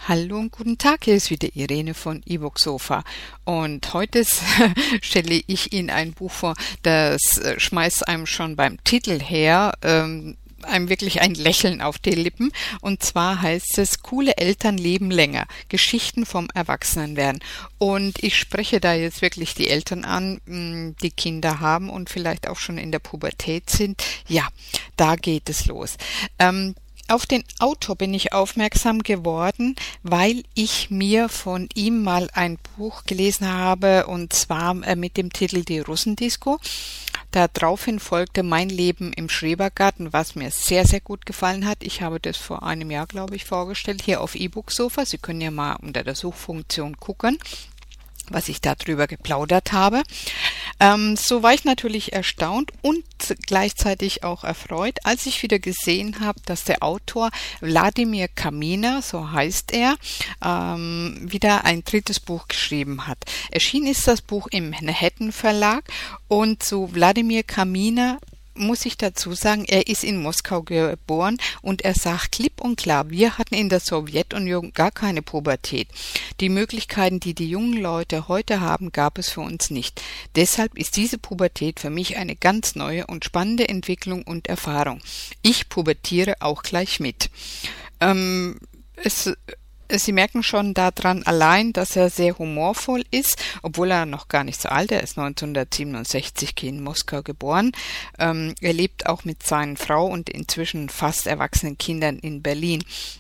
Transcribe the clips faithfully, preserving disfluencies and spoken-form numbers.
Hallo und guten Tag, hier ist wieder Irene von E-Book Sofa und heute stelle ich Ihnen ein Buch vor, das schmeißt einem schon beim Titel her ähm, einem wirklich ein Lächeln auf die Lippen, und zwar heißt es Coole Eltern leben länger, Geschichten vom Erwachsenenwerden. Und ich spreche da jetzt wirklich die Eltern an, die Kinder haben und vielleicht auch schon in der Pubertät sind. Ja, da geht es los. Ähm, Auf den Autor bin ich aufmerksam geworden, weil ich mir von ihm mal ein Buch gelesen habe, und zwar mit dem Titel Die Russendisco. Daraufhin folgte Mein Leben im Schrebergarten, was mir sehr, sehr gut gefallen hat. Ich habe das vor einem Jahr, glaube ich, vorgestellt, hier auf E-Book Sofa. Sie können ja mal unter der Suchfunktion gucken, was ich darüber geplaudert habe. Ähm, so war ich natürlich erstaunt und gleichzeitig auch erfreut, als ich wieder gesehen habe, dass der Autor Wladimir Kaminer, so heißt er, ähm, wieder ein drittes Buch geschrieben hat. Erschienen ist das Buch im Manhattan Verlag, und zu Wladimir Kaminer muss ich dazu sagen, er ist in Moskau geboren, und er sagt klipp und klar, wir hatten in der Sowjetunion gar keine Pubertät. Die Möglichkeiten, die die jungen Leute heute haben, gab es für uns nicht. Deshalb ist diese Pubertät für mich eine ganz neue und spannende Entwicklung und Erfahrung. Ich pubertiere auch gleich mit. Ähm, es Sie merken schon daran allein, dass er sehr humorvoll ist, obwohl er noch gar nicht so alt ist. Er ist neunzehnhundertsiebenundsechzig in Moskau geboren. Ähm, er lebt auch mit seiner Frau und inzwischen fast erwachsenen Kindern in Berlin.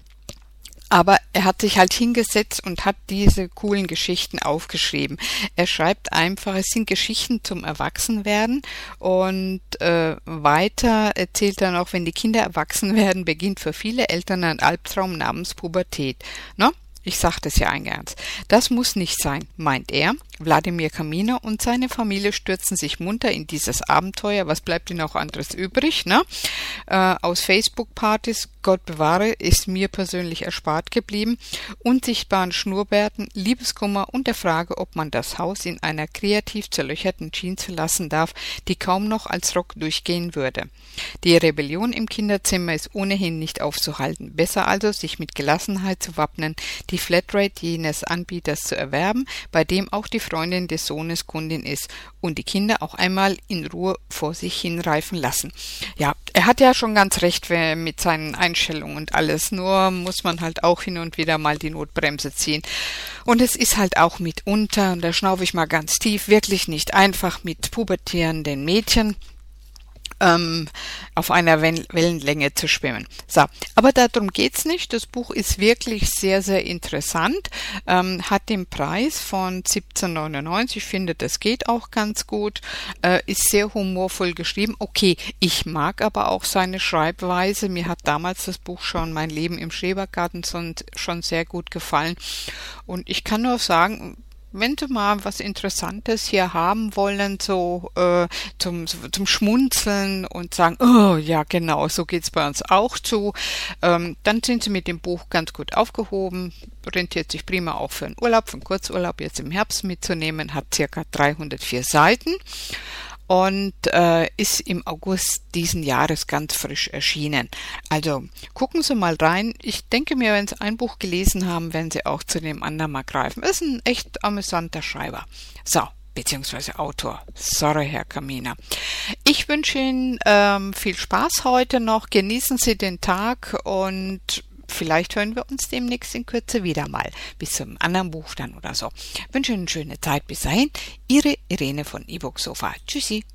Aber er hat sich halt hingesetzt und hat diese coolen Geschichten aufgeschrieben. Er schreibt einfach, es sind Geschichten zum Erwachsenwerden, und äh, weiter erzählt er noch, wenn die Kinder erwachsen werden, beginnt für viele Eltern ein Albtraum namens Pubertät. Ne? Ich sagte es ja eingangs. Das muss nicht sein, meint er. Wladimir Kaminer und seine Familie stürzen sich munter in dieses Abenteuer. Was bleibt ihnen auch anderes übrig, ne? Äh, aus Facebook-Partys, Gott bewahre, ist mir persönlich erspart geblieben, unsichtbaren Schnurrbärten, Liebeskummer und der Frage, ob man das Haus in einer kreativ zerlöcherten Jeans verlassen darf, die kaum noch als Rock durchgehen würde. Die Rebellion im Kinderzimmer ist ohnehin nicht aufzuhalten. Besser also, sich mit Gelassenheit zu wappnen, die Flatrate jenes Anbieters zu erwerben, bei dem auch die Freundin des Sohnes Kundin ist, und die Kinder auch einmal in Ruhe vor sich hinreifen lassen. Ja, er hat ja schon ganz recht mit seinen Einstellungen und alles, nur muss man halt auch hin und wieder mal die Notbremse ziehen. Und es ist halt auch mitunter, und da schnaufe ich mal ganz tief, wirklich nicht einfach mit pubertierenden Mädchen Ähm, auf einer Wellenlänge zu schwimmen. So, aber darum geht's nicht. Das Buch ist wirklich sehr, sehr interessant, ähm, hat den Preis von siebzehn neunundneunzig. Ich finde, das geht auch ganz gut, äh, ist sehr humorvoll geschrieben. Okay, ich mag aber auch seine Schreibweise. Mir hat damals das Buch schon Mein Leben im Schrebergarten schon sehr gut gefallen, und ich kann nur sagen, wenn Sie mal was Interessantes hier haben wollen, so äh, zum, zum Schmunzeln und sagen, oh ja genau, so geht's bei uns auch zu, ähm, dann sind Sie mit dem Buch ganz gut aufgehoben, rentiert sich prima auch für einen Urlaub, für einen Kurzurlaub jetzt im Herbst mitzunehmen, hat circa dreihundertvier Seiten. Und äh, ist im August diesen Jahres ganz frisch erschienen. Also gucken Sie mal rein. Ich denke mir, wenn Sie ein Buch gelesen haben, werden Sie auch zu dem anderen mal greifen. Ist ein echt amüsanter Schreiber. So, beziehungsweise Autor. Sorry, Herr Kaminer. Ich wünsche Ihnen ähm, viel Spaß heute noch. Genießen Sie den Tag, und vielleicht hören wir uns demnächst in Kürze wieder mal. Bis zum anderen Buch dann oder so. Ich wünsche Ihnen eine schöne Zeit. Bis dahin, Ihre Irene von E-Book Sofa. Tschüssi.